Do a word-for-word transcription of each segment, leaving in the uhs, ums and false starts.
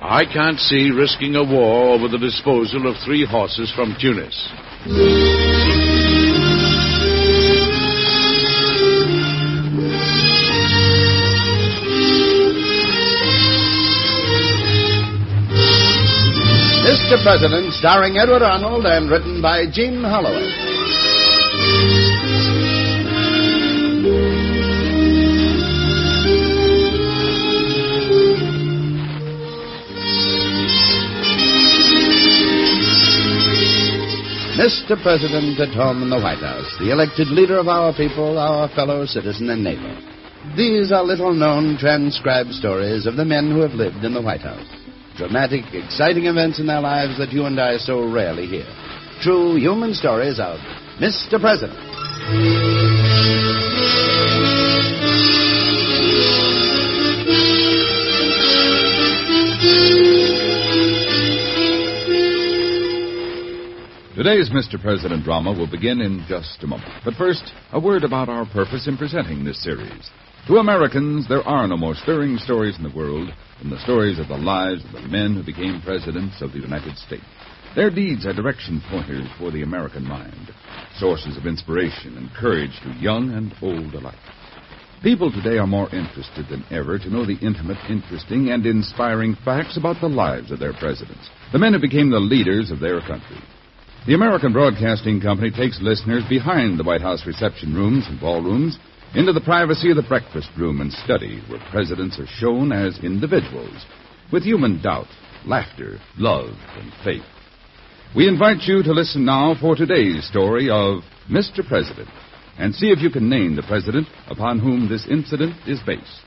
I can't see risking a war over the disposal of three horses from Tunis. Mister President, starring Edward Arnold and written by Gene Holloway. Mister President at home in the White House, the elected leader of our people, our fellow citizen and neighbor. These are little-known, transcribed stories of the men who have lived in the White House. Dramatic, exciting events in their lives that you and I so rarely hear. True human stories of Mister President. Today's Mister President drama will begin in just a moment. But first, a word about our purpose in presenting this series. To Americans, there are no more stirring stories in the world than the stories of the lives of the men who became presidents of the United States. Their deeds are direction pointers for the American mind, sources of inspiration and courage to young and old alike. People today are more interested than ever to know the intimate, interesting, and inspiring facts about the lives of their presidents, the men who became the leaders of their country. The American Broadcasting Company takes listeners behind the White House reception rooms and ballrooms into the privacy of the breakfast room and study, where presidents are shown as individuals, with human doubt, laughter, love, and faith. We invite you to listen now for today's story of Mister President, and see if you can name the president upon whom this incident is based.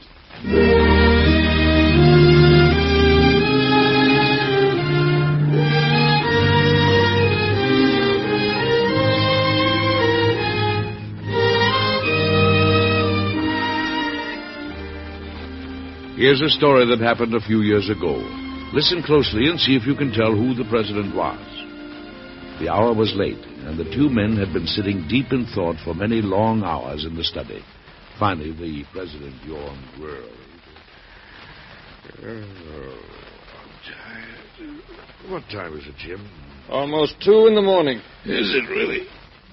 Here's a story that happened a few years ago. Listen closely and see if you can tell who the president was. The hour was late, and the two men had been sitting deep in thought for many long hours in the study. Finally, the president yawned wearily. Oh, I'm tired. What time is it, Jim? Almost two in the morning. Is it really?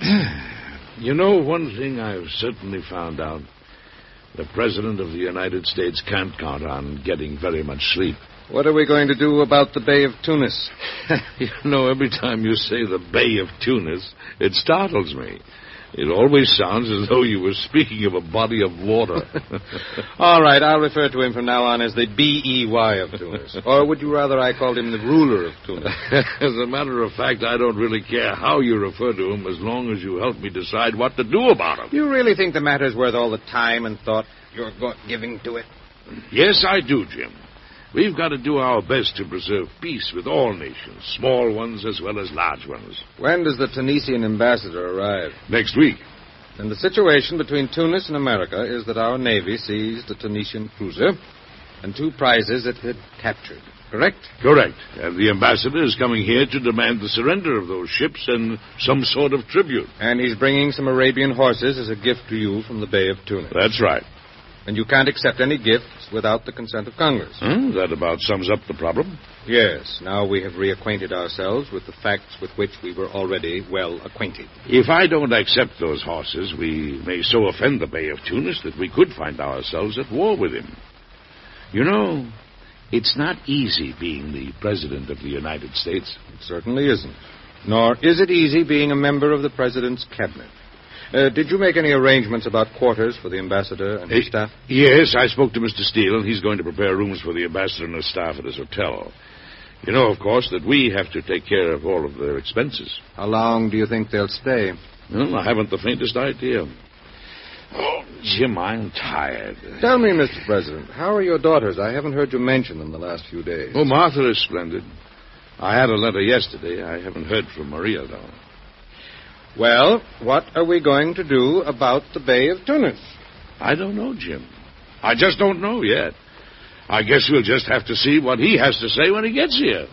You know, one thing I've certainly found out. The President of the United States can't count on getting very much sleep. What are we going to do about the Bay of Tunis? You know, every time you say the Bay of Tunis, it startles me. It always sounds as though you were speaking of a body of water. All right, I'll refer to him from now on as the B E Y of Tunis. Or would you rather I called him the ruler of Tunis? As a matter of fact, I don't really care how you refer to him as long as you help me decide what to do about him. You really think the matter's worth all the time and thought you're giving to it? Yes, I do, Jim. We've got to do our best to preserve peace with all nations, small ones as well as large ones. When does the Tunisian ambassador arrive? Next week. And the situation between Tunis and America is that our Navy seized a Tunisian cruiser and two prizes it had captured, correct? Correct. And the ambassador is coming here to demand the surrender of those ships and some sort of tribute. And he's bringing some Arabian horses as a gift to you from the Bay of Tunis. That's right. And you can't accept any gifts without the consent of Congress. Hmm, that about sums up the problem. Yes. Now we have reacquainted ourselves with the facts with which we were already well acquainted. If I don't accept those horses, we may so offend the Bay of Tunis that we could find ourselves at war with him. You know, it's not easy being the President of the United States. It certainly isn't. Nor is it easy being a member of the President's cabinet. Uh, did you make any arrangements about quarters for the ambassador and his staff? Yes, I spoke to Mister Steele, and he's going to prepare rooms for the ambassador and his staff at his hotel. You know, of course, that we have to take care of all of their expenses. How long do you think they'll stay? Well, I haven't the faintest idea. Oh, Jim, I'm tired. Tell me, Mister President, how are your daughters? I haven't heard you mention them the last few days. Oh, Martha is splendid. I had a letter yesterday. I haven't heard from Maria, though. Well, what are we going to do about the Bay of Tunis? I don't know, Jim. I just don't know yet. I guess we'll just have to see what he has to say when he gets here.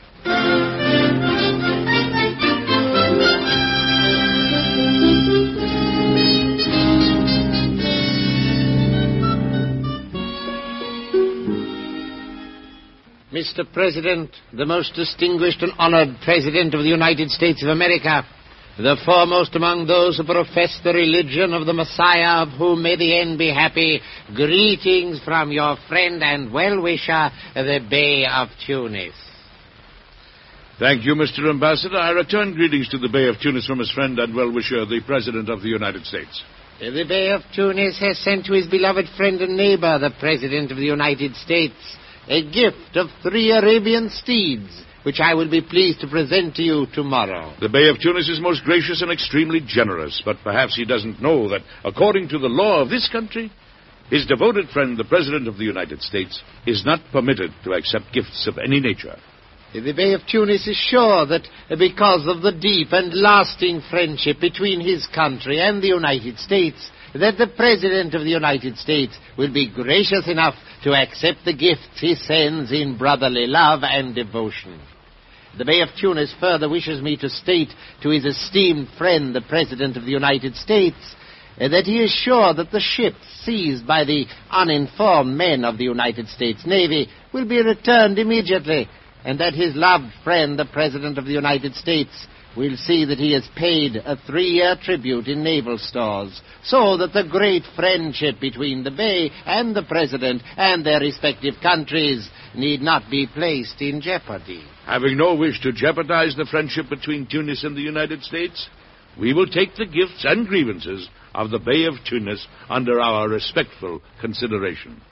Mister President, the most distinguished and honored President of the United States of America, the foremost among those who profess the religion of the Messiah, of whom may the end be happy, greetings from your friend and well-wisher, the Bey of Tunis. Thank you, Mister Ambassador. I return greetings to the Bey of Tunis from his friend and well-wisher, the President of the United States. The Bey of Tunis has sent to his beloved friend and neighbor, the President of the United States, a gift of three Arabian steeds, which I will be pleased to present to you tomorrow. The Bey of Tunis is most gracious and extremely generous, but perhaps he doesn't know that, according to the law of this country, his devoted friend, the President of the United States, is not permitted to accept gifts of any nature. The Bey of Tunis is sure that because of the deep and lasting friendship between his country and the United States, that the President of the United States will be gracious enough to accept the gifts he sends in brotherly love and devotion. The Bey of Tunis further wishes me to state to his esteemed friend, the President of the United States, that he is sure that the ships seized by the uninformed men of the United States Navy will be returned immediately, and that his loved friend, the President of the United States, will see that he has paid a three-year tribute in naval stores, so that the great friendship between the Bey and the President and their respective countries need not be placed in jeopardy. Having no wish to jeopardize the friendship between Tunis and the United States, we will take the gifts and grievances of the Bey of Tunis under our respectful consideration.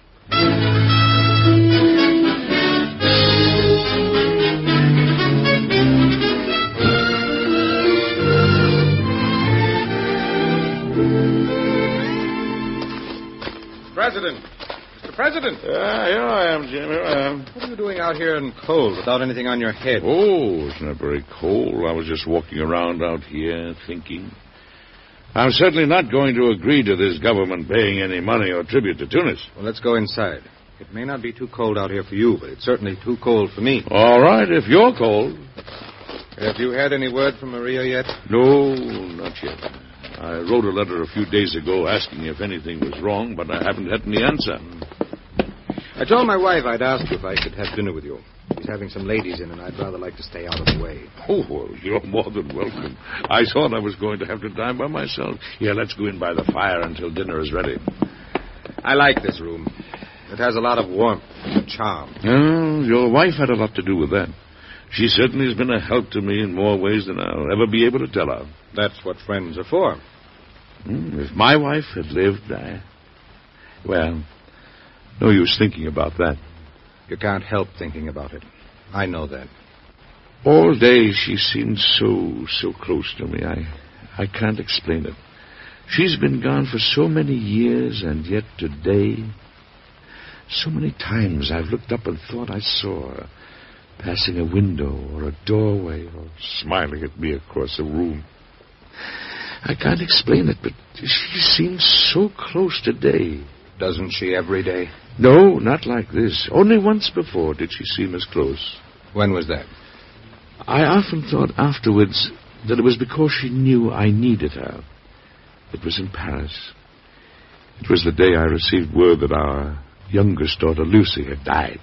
President. Mister President. Uh, here I am, Jim. Here I am. What are you doing out here in cold without anything on your head? Oh, it's not very cold. I was just walking around out here thinking. I'm certainly not going to agree to this government paying any money or tribute to Tunis. Well, let's go inside. It may not be too cold out here for you, but it's certainly too cold for me. All right, if you're cold. Have you had any word from Maria yet? No, not yet. I wrote a letter a few days ago asking if anything was wrong, but I haven't had any answer. I told my wife I'd ask you if I could have dinner with you. She's having some ladies in, and I'd rather like to stay out of the way. Oh, well, you're more than welcome. I thought I was going to have to dine by myself. Here, let's go in by the fire until dinner is ready. I like this room. It has a lot of warmth and charm. Oh, your wife had a lot to do with that. She certainly has been a help to me in more ways than I'll ever be able to tell her. That's what friends are for. Mm, if my wife had lived, I... Well, no use thinking about that. You can't help thinking about it. I know that. All day she seemed so, so close to me. I, I can't explain it. She's been gone for so many years, and yet today... So many times I've looked up and thought I saw her, passing a window or a doorway or smiling at me across a room. I can't explain it, but she seems so close today. Doesn't she every day? No, not like this. Only once before did she seem as close. When was that? I often thought afterwards that it was because she knew I needed her. It was in Paris. It was the day I received word that our youngest daughter, Lucy, had died.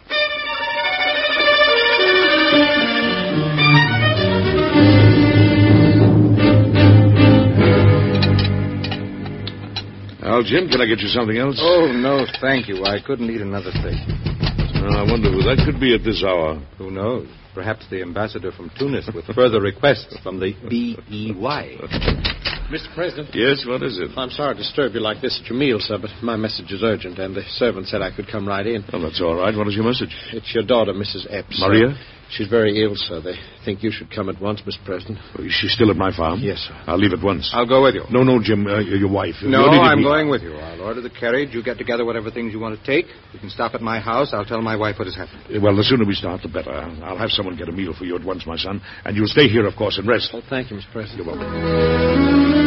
Well, Jim, can I get you something else? Oh, no, thank you. I couldn't eat another thing. Well, I wonder who that could be at this hour. Who knows? Perhaps the ambassador from Tunis with further requests from the B E Y. Mister President? Yes, what is it? I'm sorry to disturb you like this at your meal, sir, but my message is urgent, and the servant said I could come right in. Oh, that's all right. What is your message? It's your daughter, Missus Epps. Maria? Sir. She's very ill, sir. They think you should come at once, Mister President. Is she still at my farm? Yes, sir. I'll leave at once. I'll go with you. No, no, Jim, uh, your wife. No, I'm going with you. I'll order the carriage. You get together whatever things you want to take. You can stop at my house. I'll tell my wife what has happened. Well, the sooner we start, the better. I'll have someone get a meal for you at once, my son. And you'll stay here, of course, and rest. Oh, thank you, Mister President. You're welcome.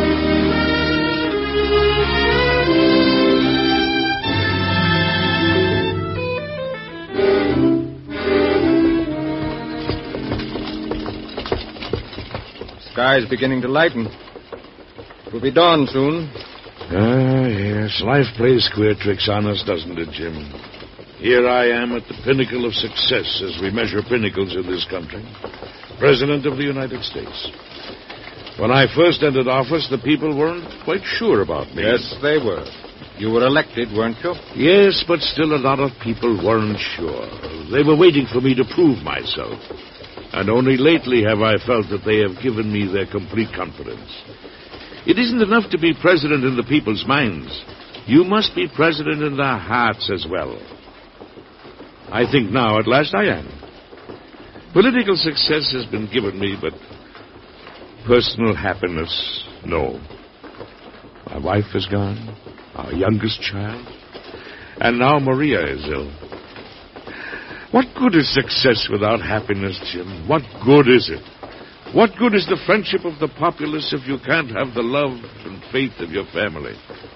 Sky's beginning to lighten. It will be dawn soon. Ah, yes. Life plays queer tricks on us, doesn't it, Jim? Here I am at the pinnacle of success as we measure pinnacles in this country. President of the United States. When I first entered office, the people weren't quite sure about me. Yes, they were. You were elected, weren't you? Yes, but still a lot of people weren't sure. They were waiting for me to prove myself. And only lately have I felt that they have given me their complete confidence. It isn't enough to be president in the people's minds. You must be president in their hearts as well. I think now, at last, I am. Political success has been given me, but personal happiness, no. My wife is gone, our youngest child, and now Maria is ill. What good is success without happiness, Jim? What good is it? What good is the friendship of the populace if you can't have the love and faith of your family?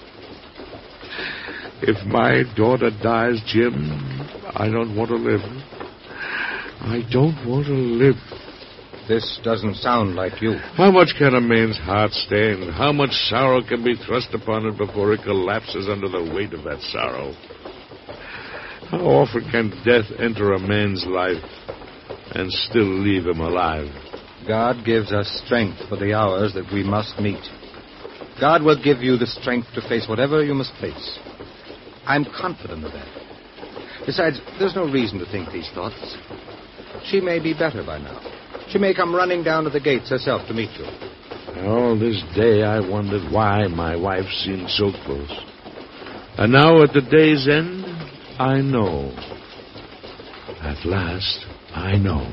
If my daughter dies, Jim, I don't want to live. I don't want to live. This doesn't sound like you. How much can a man's heart stand? How much sorrow can be thrust upon it before it collapses under the weight of that sorrow? How often can death enter a man's life and still leave him alive? God gives us strength for the hours that we must meet. God will give you the strength to face whatever you must face. I'm confident of that. Besides, there's no reason to think these thoughts. She may be better by now. She may come running down to the gates herself to meet you. All this day I wondered why my wife seemed so close. And now at the day's end, I know. At last, I know.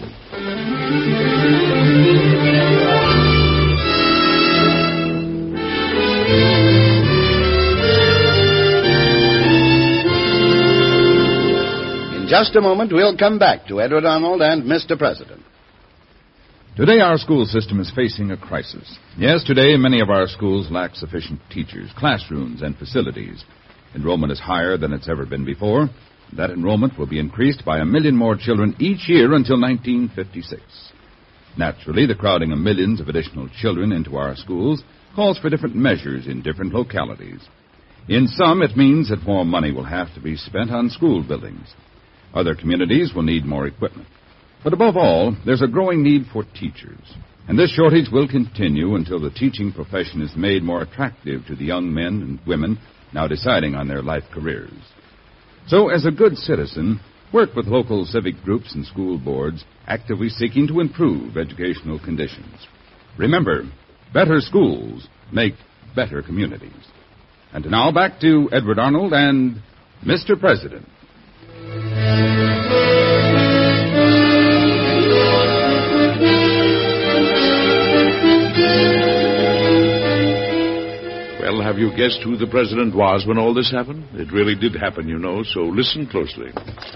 In just a moment, we'll come back to Edward Arnold and Mister President. Today, our school system is facing a crisis. Yes, today, many of our schools lack sufficient teachers, classrooms, and facilities. Enrollment is higher than it's ever been before. That enrollment will be increased by a million more children each year until nineteen fifty-six. Naturally, the crowding of millions of additional children into our schools calls for different measures in different localities. In some, it means that more money will have to be spent on school buildings. Other communities will need more equipment. But above all, there's a growing need for teachers. And this shortage will continue until the teaching profession is made more attractive to the young men and women now deciding on their life careers. So, as a good citizen, work with local civic groups and school boards actively seeking to improve educational conditions. Remember, better schools make better communities. And now back to Edward Arnold and Mister President. Well, have you guessed who the president was when all this happened? It really did happen, you know, so listen closely.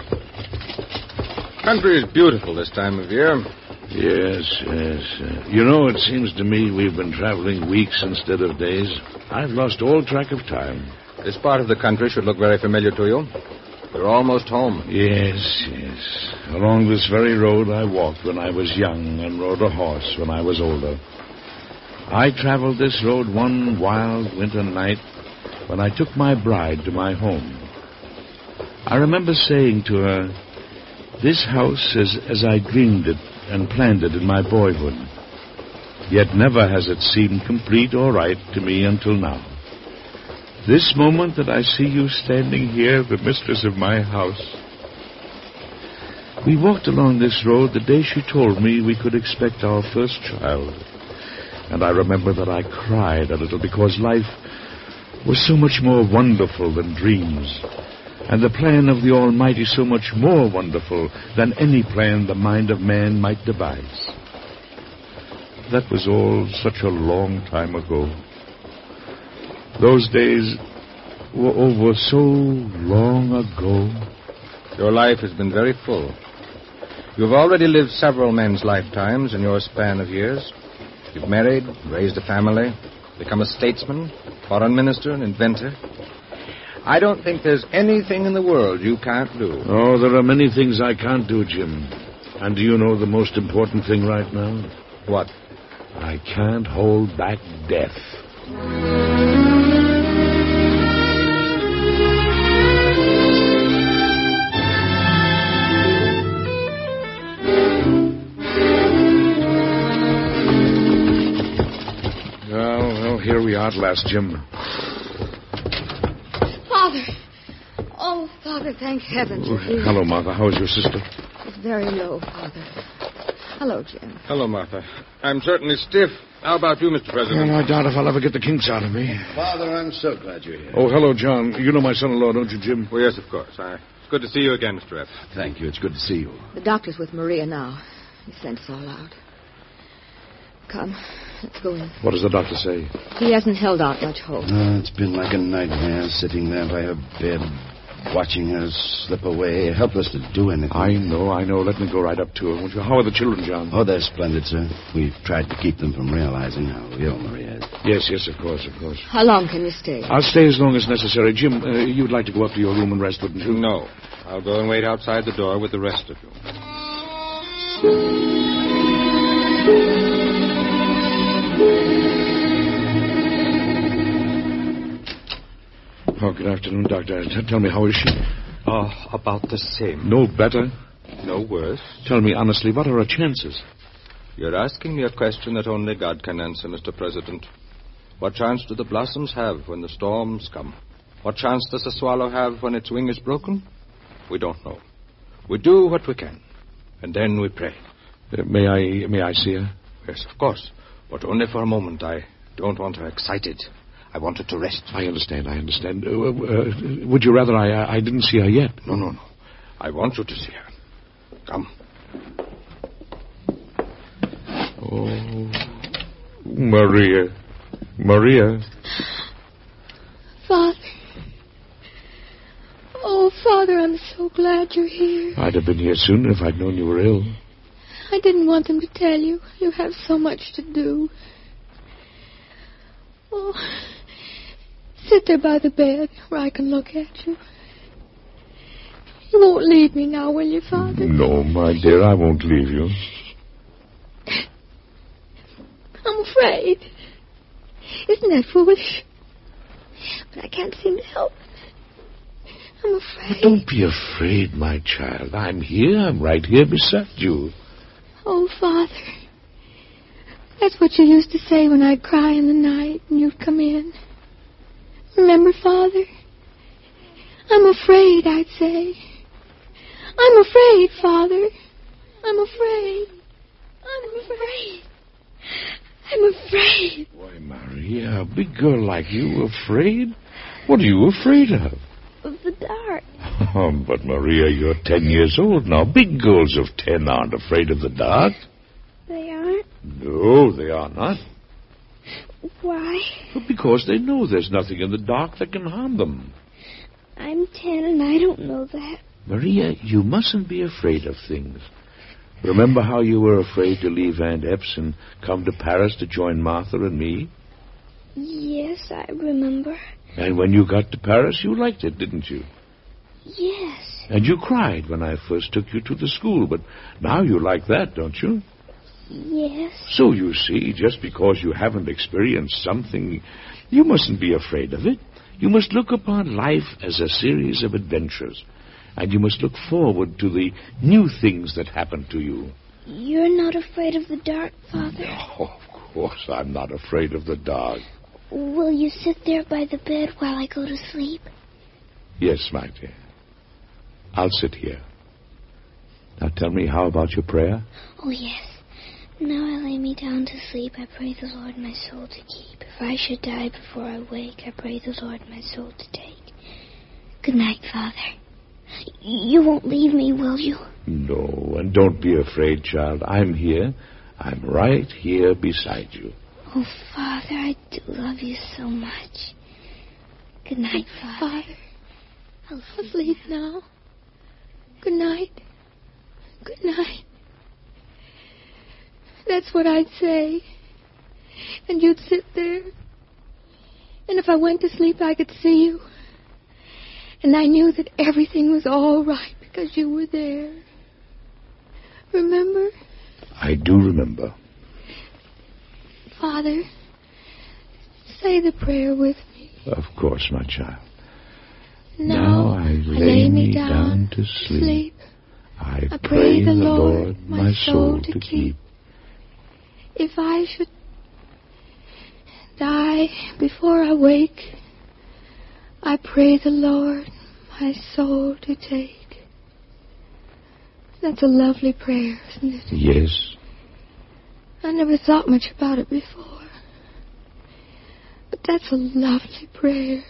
Country is beautiful this time of year. Yes, yes. Uh, you know, it seems to me we've been traveling weeks instead of days. I've lost all track of time. This part of the country should look very familiar to you. You're almost home. Yes, yes. Along this very road I walked when I was young and rode a horse when I was older. I traveled this road one wild winter night when I took my bride to my home. I remember saying to her, "This house is as I dreamed it and planned it in my boyhood. Yet never has it seemed complete or right to me until now. This moment that I see you standing here, the mistress of my house." We walked along this road the day she told me we could expect our first child. And I remember that I cried a little because life was so much more wonderful than dreams, and the plan of the Almighty so much more wonderful than any plan the mind of man might devise. That was all such a long time ago. Those days were over so long ago. Your life has been very full. You've already lived several men's lifetimes in your span of years. You've married, raised a family, become a statesman, foreign minister, an inventor. I don't think there's anything in the world you can't do. Oh, there are many things I can't do, Jim. And do you know the most important thing right now? What? I can't hold back death. how at last, Jim. Father. Oh, Father, thank heavens. Oh, hello, Martha. How is your sister? It's very low, Father. Hello, Jim. Hello, Martha. I'm certainly stiff. How about you, Mister President? Well, I doubt if I'll ever get the kinks out of me. Father, I'm so glad you're here. Oh, hello, John. You know my son-in-law, don't you, Jim? Oh, yes, of course. I... It's good to see you again, Mister F. Thank you. It's good to see you. The doctor's with Maria now. He sent us all out. Come, let's go in. What does the doctor say? He hasn't held out much hope. Oh, it's been like a nightmare sitting there by her bed, watching her slip away, helpless to do anything. I know, I know. Let me go right up to her. Won't you? How are the children, John? Oh, they're splendid, sir. We've tried to keep them from realizing how ill Maria is. Yes, yes, of course, of course. How long can you stay? I'll stay as long as necessary. Jim, uh, you'd like to go up to your room and rest, wouldn't you? No. I'll go and wait outside the door with the rest of you. Oh, good afternoon, Doctor. T- tell me, how is she? Oh, about the same. No better? No worse. Tell me honestly, what are her chances? You're asking me a question that only God can answer, Mister President. What chance do the blossoms have when the storms come? What chance does the swallow have when its wing is broken? We don't know. We do what we can, and then we pray. Uh, may I may I see her? Yes, of course, but only for a moment. I don't want her excited. I want her to rest. I understand, I understand. Uh, uh, would you rather I I didn't see her yet? No, no, no. I want you to see her. Come. Oh, Maria. Maria. Father. Oh, Father, I'm so glad you're here. I'd have been here sooner if I'd known you were ill. I didn't want them to tell you. You have so much to do. Oh, sit there by the bed where I can look at you. You won't leave me now, will you, Father? No, my dear, I won't leave you. I'm afraid. Isn't that foolish? But I can't seem to help it. I'm afraid. But don't be afraid, my child. I'm here. I'm right here beside you. Oh, Father. That's what you used to say when I'd cry in the night and you'd come in. Remember, Father? I'm afraid, I'd say. I'm afraid, Father. I'm afraid. I'm afraid. I'm afraid. Why, Maria, a big girl like you afraid? What are you afraid of? Of the dark. Oh, but Maria, you're ten years old now. Big girls of ten aren't afraid of the dark. They aren't? No, they are not. Why? Well, because they know there's nothing in the dark that can harm them. I'm ten and I don't know that. Maria, you mustn't be afraid of things. Remember how you were afraid to leave Aunt Epps and come to Paris to join Martha and me? Yes, I remember. And when you got to Paris, you liked it, didn't you? Yes. And you cried when I first took you to the school, but now you like that, don't you? Yes. So you see, just because you haven't experienced something, you mustn't be afraid of it. You must look upon life as a series of adventures, and you must look forward to the new things that happen to you. You're not afraid of the dark, Father? Oh, of course I'm not afraid of the dark. Will you sit there by the bed while I go to sleep? Yes, my dear. I'll sit here. Now tell me, how about your prayer? Oh, yes. Now I lay me down to sleep. I pray the Lord my soul to keep. If I should die before I wake, I pray the Lord my soul to take. Good night, Father. You won't leave me, will you? No, and don't be afraid, child. I'm here. I'm right here beside you. Oh, Father, I do love you so much. Good night, Father. Father, I'll sleep now. Good night. Good night. That's what I'd say. And you'd sit there. And if I went to sleep, I could see you. And I knew that everything was all right because you were there. Remember? I do remember. Father, say the prayer with me. Of course, my child. Now, now I lay, lay me down, down to sleep. sleep. I, I pray, pray the Lord, Lord my soul to keep. If I should die, before I wake, I pray the Lord my soul to take. That's a lovely prayer, isn't it? Yes. I never thought much about it before. But that's a lovely prayer.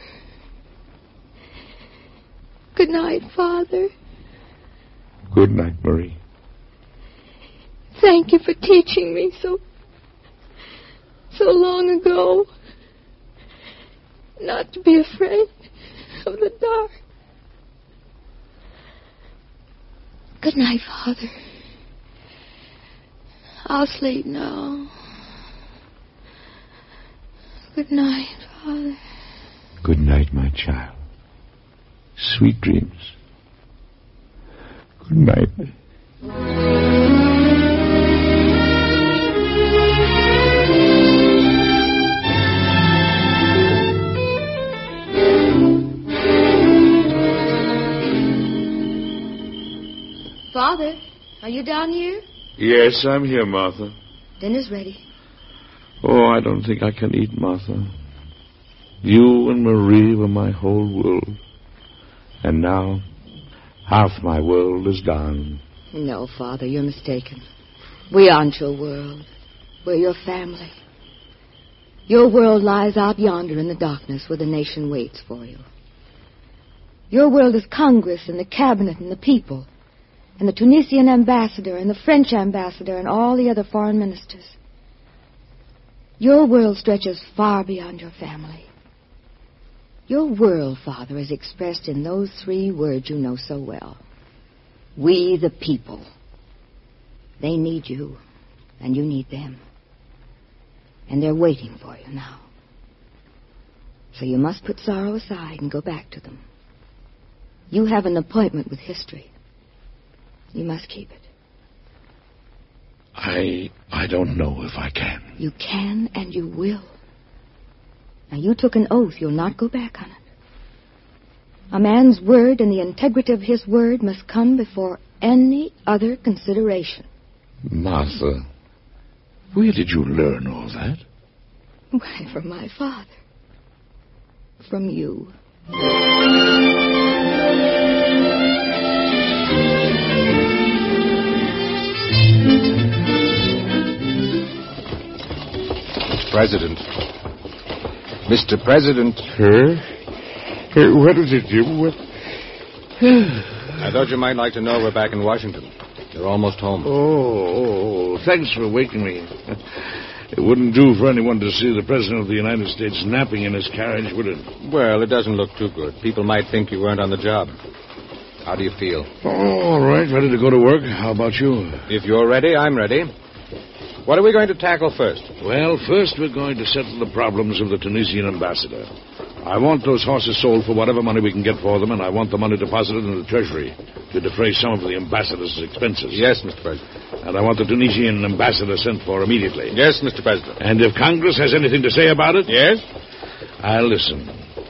Good night, Father. Good night, Marie. Thank you for teaching me so, so long ago not to be afraid of the dark. Good night, Father. I'll sleep now. Good night, Father. Good night, my child. Sweet dreams. Good night. Father, are you down here? Yes, I'm here, Martha. Dinner's ready. Oh, I don't think I can eat, Martha. You and Marie were my whole world. And now, half my world is gone. No, Father, you're mistaken. We aren't your world. We're your family. Your world lies out yonder in the darkness where the nation waits for you. Your world is Congress and the cabinet and the people, and the Tunisian ambassador and the French ambassador and all the other foreign ministers. Your world stretches far beyond your family. Your world, Father, is expressed in those three words you know so well. We the people. They need you, and you need them. And they're waiting for you now. So you must put sorrow aside and go back to them. You have an appointment with history. You must keep it. I I don't know if I can. You can and you will. Now, you took an oath you'll not go back on it. A man's word and the integrity of his word must come before any other consideration. Martha, where did you learn all that? Why, from my father. From you. President. Mister President. Huh? Uh, what is it, Jim? What? I thought you might like to know we're back in Washington. You're almost home. Oh, oh, thanks for waking me. It wouldn't do for anyone to see the President of the United States napping in his carriage, would it? Well, it doesn't look too good. People might think you weren't on the job. How do you feel? Oh, all right, ready to go to work. How about you? If you're ready, I'm ready. What are we going to tackle first? Well, first we're going to settle the problems of the Tunisian ambassador. I want those horses sold for whatever money we can get for them, and I want the money deposited in the Treasury to defray some of the ambassador's expenses. Yes, Mister President. And I want the Tunisian ambassador sent for immediately. Yes, Mister President. And if Congress has anything to say about it... Yes? I'll listen.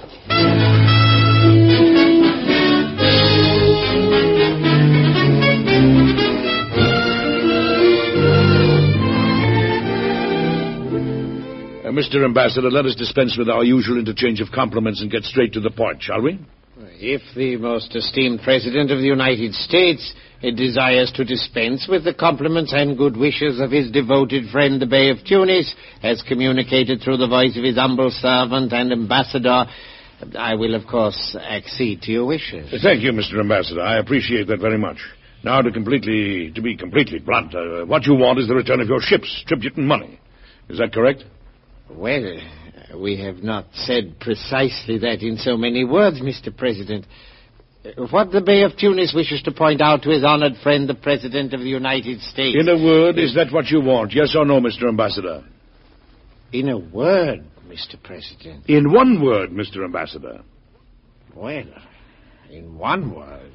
Mister Ambassador, let us dispense with our usual interchange of compliments and get straight to the point, shall we? If the most esteemed President of the United States desires to dispense with the compliments and good wishes of his devoted friend, the Bey of Tunis, as communicated through the voice of his humble servant and ambassador, I will, of course, accede to your wishes. Thank you, Mister Ambassador. I appreciate that very much. Now, to completely, to be completely blunt, uh, what you want is the return of your ships, tribute and money. Is that correct? Well, we have not said precisely that in so many words, Mister President. What the Bey of Tunis wishes to point out to his honored friend, the President of the United States... In a word, is that what you want, yes or no, Mister Ambassador? In a word, Mister President. In one word, Mister Ambassador. Well, in one word...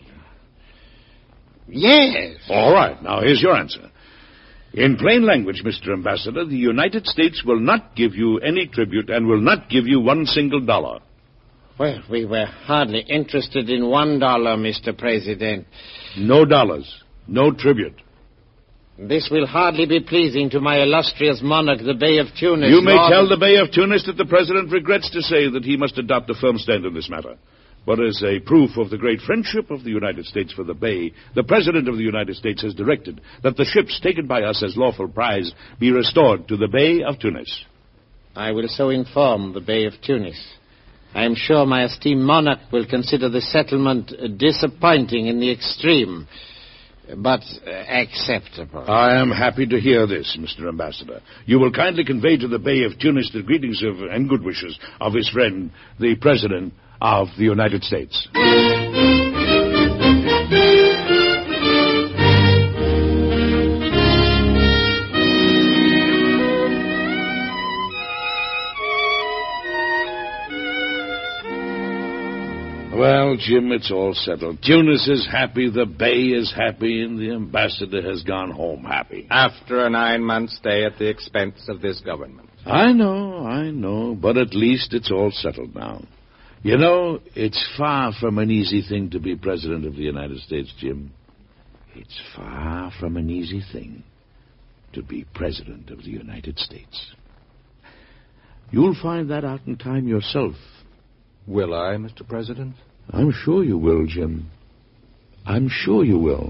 Yes. All right, now here's your answer. In plain language, Mister Ambassador, the United States will not give you any tribute and will not give you one single dollar. Well, we were hardly interested in one dollar, Mister President. No dollars. No tribute. This will hardly be pleasing to my illustrious monarch, the Bey of Tunis. You may Lord... tell the Bey of Tunis that the President regrets to say that he must adopt a firm stand in this matter. But as a proof of the great friendship of the United States for the Bey, the President of the United States has directed that the ships taken by us as lawful prize be restored to the Bey of Tunis. I will so inform the Bey of Tunis. I am sure my esteemed monarch will consider the settlement disappointing in the extreme, but uh, acceptable. I am happy to hear this, Mister Ambassador. You will kindly convey to the Bey of Tunis the greetings of, and good wishes of his friend, the President of the United States. Well, Jim, it's all settled. Tunis is happy, the Bey is happy, and the ambassador has gone home happy. After a nine-month stay at the expense of this government. I know, I know, but at least it's all settled now. You know, it's far from an easy thing to be President of the United States, Jim. It's far from an easy thing to be President of the United States. You'll find that out in time yourself. Will I, Mister President? I'm sure you will, Jim. I'm sure you will.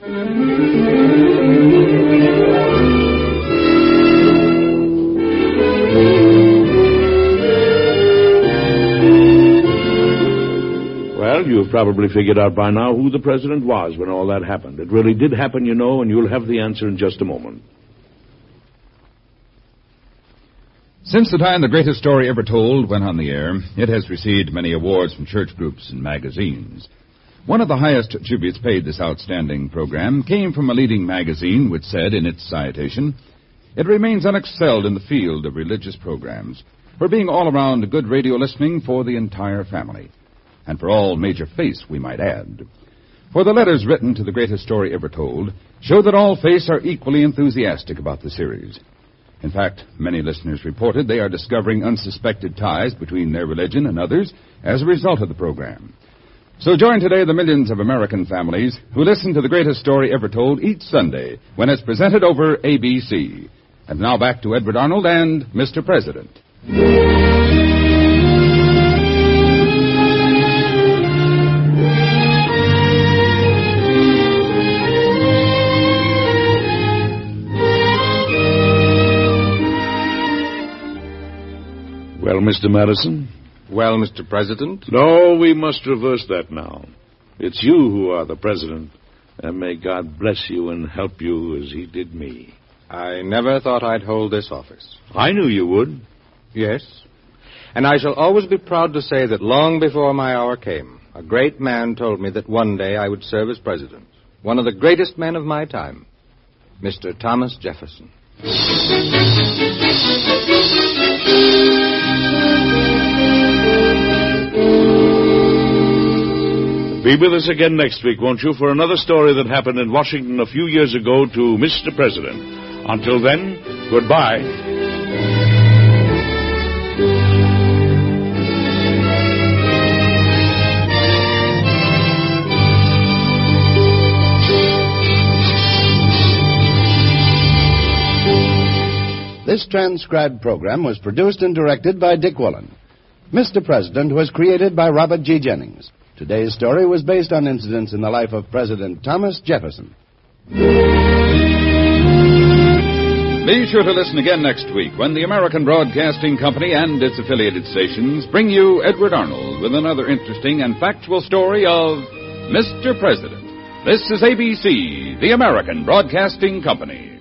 Well, you've probably figured out by now who the president was when all that happened. It really did happen, you know, and you'll have the answer in just a moment. Since the time The Greatest Story Ever Told went on the air, it has received many awards from church groups and magazines. One of the highest tributes paid this outstanding program came from a leading magazine which said in its citation, "It remains unexcelled in the field of religious programs, for being all around good radio listening for the entire family." And for all major face, we might add. For the letters written to The Greatest Story Ever Told show that all face are equally enthusiastic about the series. In fact, many listeners reported they are discovering unsuspected ties between their religion and others as a result of the program. So join today the millions of American families who listen to The Greatest Story Ever Told each Sunday when it's presented over A B C. And now back to Edward Arnold and Mister President. Well, Mister Madison? Well, Mister President? No, we must reverse that now. It's you who are the president, and may God bless you and help you as he did me. I never thought I'd hold this office. I knew you would. Yes. And I shall always be proud to say that long before my hour came, a great man told me that one day I would serve as president. One of the greatest men of my time, Mister Thomas Jefferson. Be with us again next week, won't you, for another story that happened in Washington a few years ago to Mister President. Until then, goodbye. This transcribed program was produced and directed by Dick Woolen. Mister President was created by Robert G. Jennings. Today's story was based on incidents in the life of President Thomas Jefferson. Be sure to listen again next week when the American Broadcasting Company and its affiliated stations bring you Edward Arnold with another interesting and factual story of Mister President. This is A B C, the American Broadcasting Company.